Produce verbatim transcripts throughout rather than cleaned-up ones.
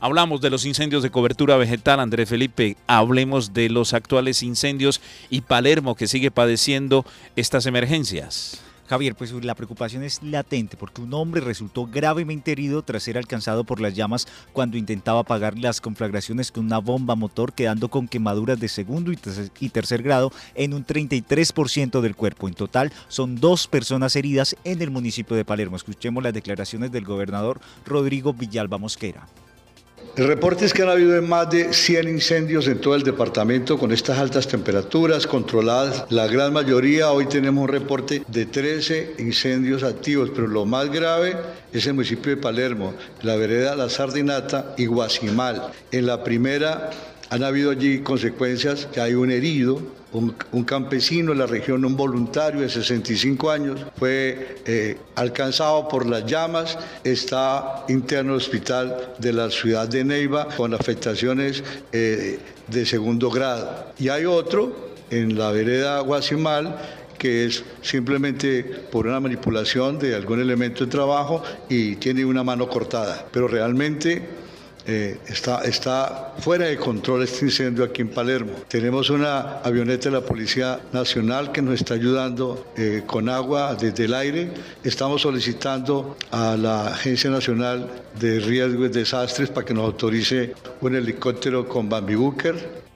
Hablamos de los incendios de cobertura vegetal, Andrés Felipe, hablemos de los actuales incendios y Palermo que sigue padeciendo estas emergencias. Javier, pues la preocupación es latente porque un hombre resultó gravemente herido tras ser alcanzado por las llamas cuando intentaba apagar las conflagraciones con una bomba motor, quedando con quemaduras de segundo y tercer grado en un treinta y tres por ciento del cuerpo. En total son dos personas heridas en el municipio de Palermo. Escuchemos las declaraciones del gobernador Rodrigo Villalba Mosquera. El reporte es que han habido más de cien incendios en todo el departamento con estas altas temperaturas controladas. La gran mayoría, hoy tenemos un reporte de trece incendios activos, pero lo más grave es el municipio de Palermo, la vereda La Sardinata y Guasimal. En la primera han habido allí consecuencias, que hay un herido, un, un campesino en la región, un voluntario de sesenta y cinco años, fue eh, alcanzado por las llamas, está interno al hospital de la ciudad de Neiva con afectaciones eh, de segundo grado. Y hay otro en la vereda Guasimal, que es simplemente por una manipulación de algún elemento de trabajo y tiene una mano cortada, pero realmente Eh, está, está fuera de control este incendio aquí en Palermo. Tenemos una avioneta de la Policía Nacional que nos está ayudando eh, con agua desde el aire. Estamos solicitando a la Agencia Nacional de Riesgos y Desastres para que nos autorice un helicóptero con Bambi Booker.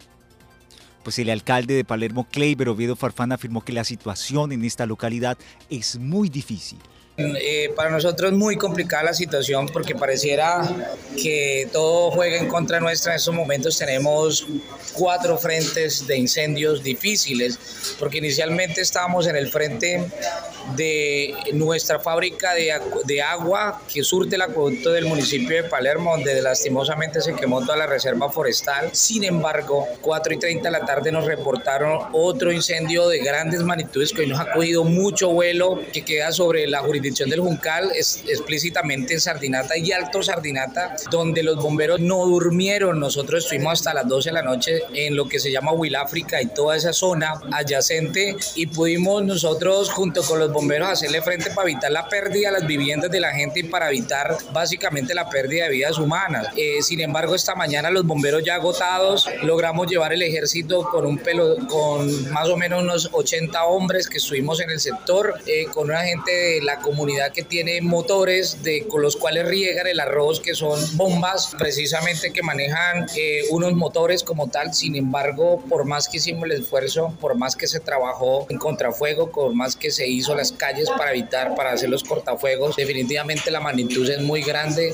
Pues el alcalde de Palermo, Kleiber Oviedo Farfán, afirmó que la situación en esta localidad es muy difícil. Eh, para nosotros es muy complicada la situación porque pareciera que todo juega en contra nuestra. En estos momentos tenemos cuatro frentes de incendios difíciles porque inicialmente estábamos en el frente de nuestra fábrica de, de agua que surte el acueducto del municipio de Palermo, donde lastimosamente se quemó toda la reserva forestal. Sin embargo, cuatro y treinta de la tarde nos reportaron otro incendio de grandes magnitudes que hoy nos ha cogido mucho vuelo, que queda sobre la jurisdicción del Juncal, es, explícitamente en Sardinata y Alto Sardinata, donde los bomberos no durmieron. Nosotros estuvimos hasta las doce de la noche en lo que se llama Huiláfrica y toda esa zona adyacente y pudimos nosotros junto con los bomberos hacerle frente para evitar la pérdida de las viviendas de la gente y para evitar básicamente la pérdida de vidas humanas. Eh, sin embargo, esta mañana los bomberos ya agotados, logramos llevar el ejército con un pelo, con más o menos unos ochenta hombres que estuvimos en el sector, eh, con una gente de la comunidad que tiene motores de, con los cuales riegan el arroz, que son bombas precisamente que manejan eh, unos motores como tal. Sin embargo, por más que hicimos el esfuerzo, por más que se trabajó en contrafuego, por más que se hizo las calles para evitar, para hacer los cortafuegos, definitivamente la magnitud es muy grande.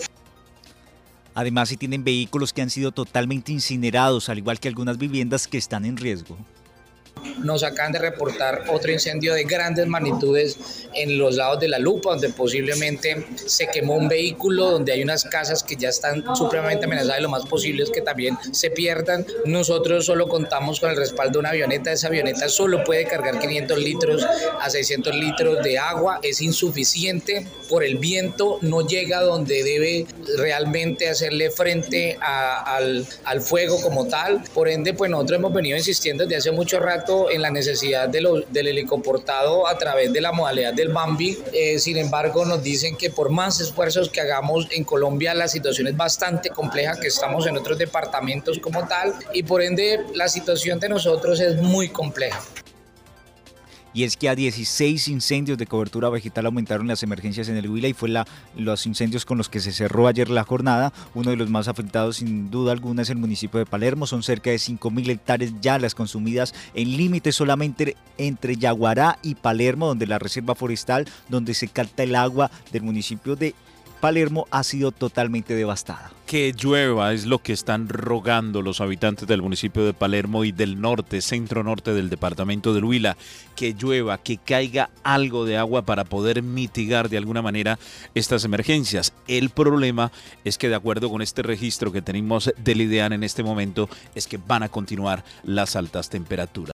Además, si tienen vehículos que han sido totalmente incinerados, al igual que algunas viviendas que están en riesgo. Nos acaban de reportar otro incendio de grandes magnitudes en los lados de La Lupa, donde posiblemente se quemó un vehículo, donde hay unas casas que ya están supremamente amenazadas y lo más posible es que también se pierdan. Nosotros solo contamos con el respaldo de una avioneta. Esa avioneta solo puede cargar quinientos litros a seiscientos litros de agua. Es insuficiente por el viento, no llega donde debe realmente hacerle frente a, al, al fuego como tal. Por ende, pues nosotros hemos venido insistiendo desde hace mucho rato en la necesidad de lo, del helicoportado a través de la modalidad del Bambi. Eh, sin embargo, nos dicen que por más esfuerzos que hagamos en Colombia, la situación es bastante compleja, que estamos en otros departamentos como tal, y por ende la situación de nosotros es muy compleja. Y es que a dieciséis incendios de cobertura vegetal aumentaron las emergencias en el Huila y fue la, los incendios con los que se cerró ayer la jornada. Uno de los más afectados sin duda alguna es el municipio de Palermo. Son cerca de cinco mil hectáreas ya las consumidas en límite solamente entre Yaguará y Palermo, donde la reserva forestal, donde se capta el agua del municipio de Palermo, ha sido totalmente devastada. Que llueva es lo que están rogando los habitantes del municipio de Palermo y del norte, centro norte del departamento del Huila. Que llueva, que caiga algo de agua para poder mitigar de alguna manera estas emergencias. El problema es que de acuerdo con este registro que tenemos del IDEAN en este momento, es que van a continuar las altas temperaturas.